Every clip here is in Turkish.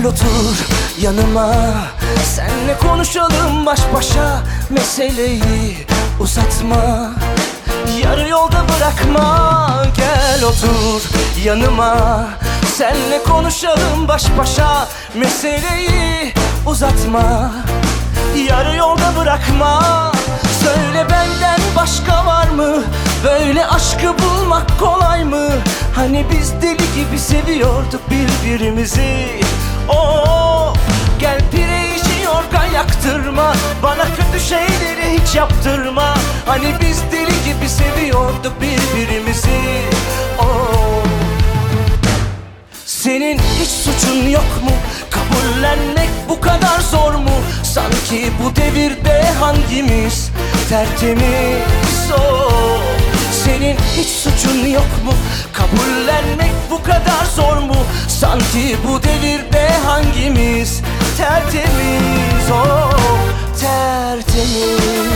Gel otur yanıma, senle konuşalım baş başa. Meseleyi uzatma, yarı yolda bırakma. Gel otur yanıma, senle konuşalım baş başa. Meseleyi uzatma, yarı yolda bırakma. Söyle benden başka var mı? Böyle aşkı bulmak kolay mı? Hani biz deli gibi seviyorduk birbirimizi. Oh, gel pire içi yorgan yaktırma, bana kötü şeyleri hiç yaptırma. Hani biz deli gibi seviyorduk birbirimizi. Oh, senin hiç suçun yok mu? Kabullenmek bu kadar zor mu? Sanki bu devirde hangimiz tertemiz? Oh, senin hiç suçun yok mu? Kabullenmek bu kadar zor mu? Sanki bu devirde hangimiz tertemiz? Oh, tertemiz.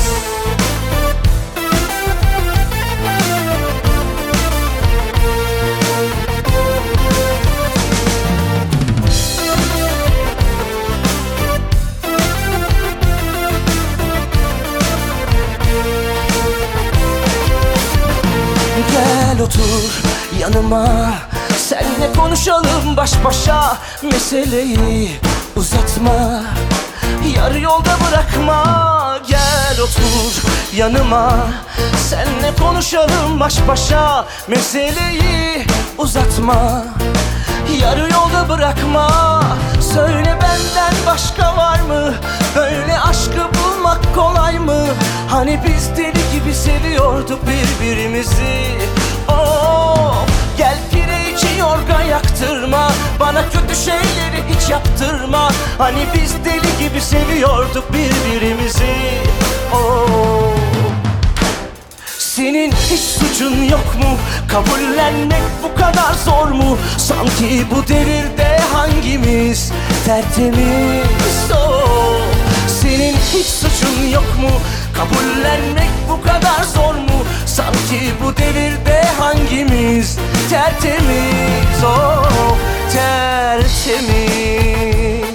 Gel otur yanıma, senle konuşalım baş başa. Meseleyi uzatma, yarı yolda bırakma. Gel otur yanıma, senle konuşalım baş başa. Meseleyi uzatma, yarı yolda bırakma. Söyle benden başka var mı? Böyle aşkı bulmak kolay mı? Hani biz deli gibi seviyorduk birbirimizi. Oh, gel pire içi yorgan yaktırma, bana kötü şeyleri hiç yaptırma. Hani biz deli gibi seviyorduk birbirimizi. Oh, senin hiç suçun yok mu? Kabullenmek bu kadar zor mu? Sanki bu devirde hangimiz tertemiz? Oh, senin hiç suçun yok mu? Kabullenmek bu kadar zor mu? Sanki bu devirde hangimiz tertemiz? Oh, tertemiz.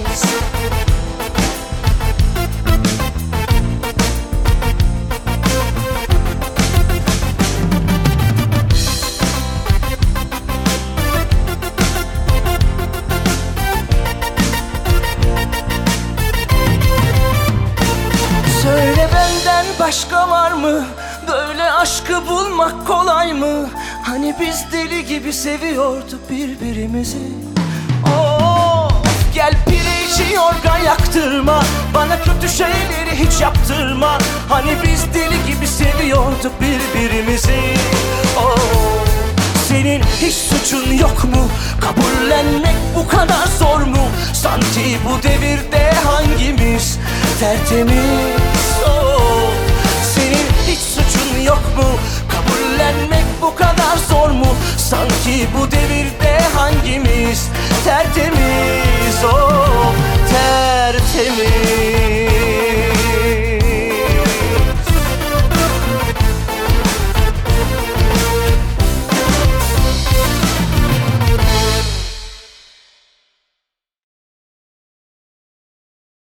Söyle benden başka var mı? Böyle aşkı bulmak kolay mı? Hani biz deli gibi seviyorduk birbirimizi. Oh, gel pire içi yorgan yaktırma, bana kötü şeyleri hiç yaptırma. Hani biz deli gibi seviyorduk birbirimizi. Oh, senin hiç suçun yok mu? Kabullenmek bu kadar zor mu? Sanki bu devirde hangimiz tertemiz? Oh, senin hiç suçun yok mu? Kabullenmek bu kadar zor mu? Sanki bu devirde hangimiz tertemiz?